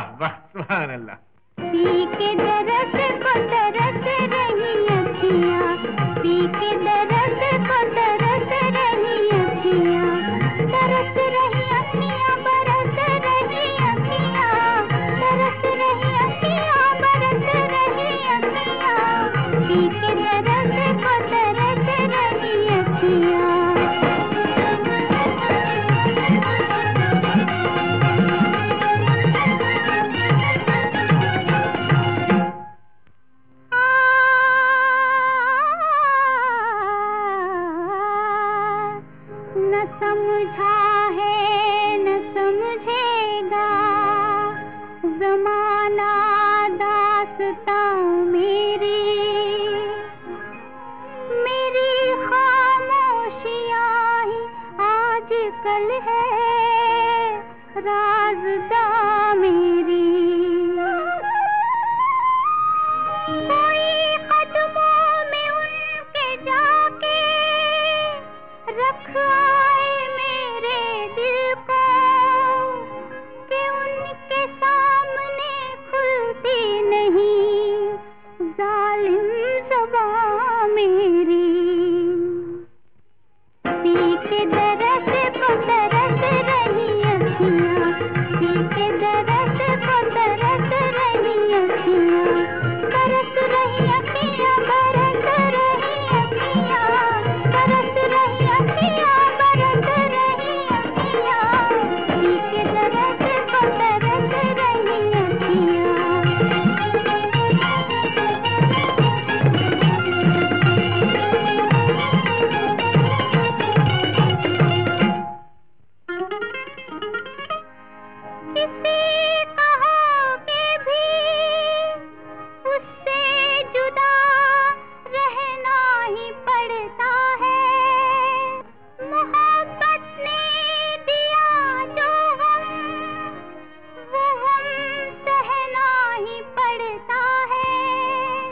वाह वाह, सुभान अल्लाह। पी के दरस को तरस रही अखियाँ, पी के दरस को तरस रही अखियाँ, तरस रही अखियाँ, बरस रही अखियाँ, तरस रही अखियाँ, बरस रही अखियाँ, पी के दरस को तरस रही अखियाँ। न समझा है न समझेगा ज़माना दास्तां मेरी, मेरी खामोशियाँ ही आजकल है राज़दां मेरी। कोई कदमों में उनके जाके रख आए मेरे दिल को, कि उनके सामने खुलती नहीं जालिम ज़बां मेरी। पी के दरस को तरस रही अखियाँ, पी के दरस को तरस रही अखियाँ, तरस रही अखियाँ, बरस रही अखियाँ, तरस रही अखियाँ, बरस रही अखियाँ, पी के दरस को तरस रही अखियाँ। किसी कहोगे भी उससे जुदा रहना ही पड़ता है, मोहब्बत ने दिया जो गम वो गम सहना ही पड़ता है।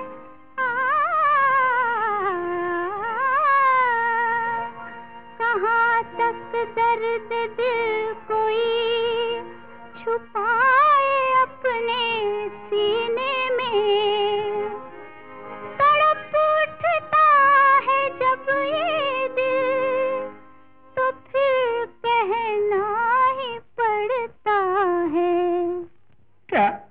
कहाँ तक दर्द दिल कोई छुपाए अपने सीने में, तड़प उठता है जब ये दिल तो फिर कहना ही पड़ता है। क्या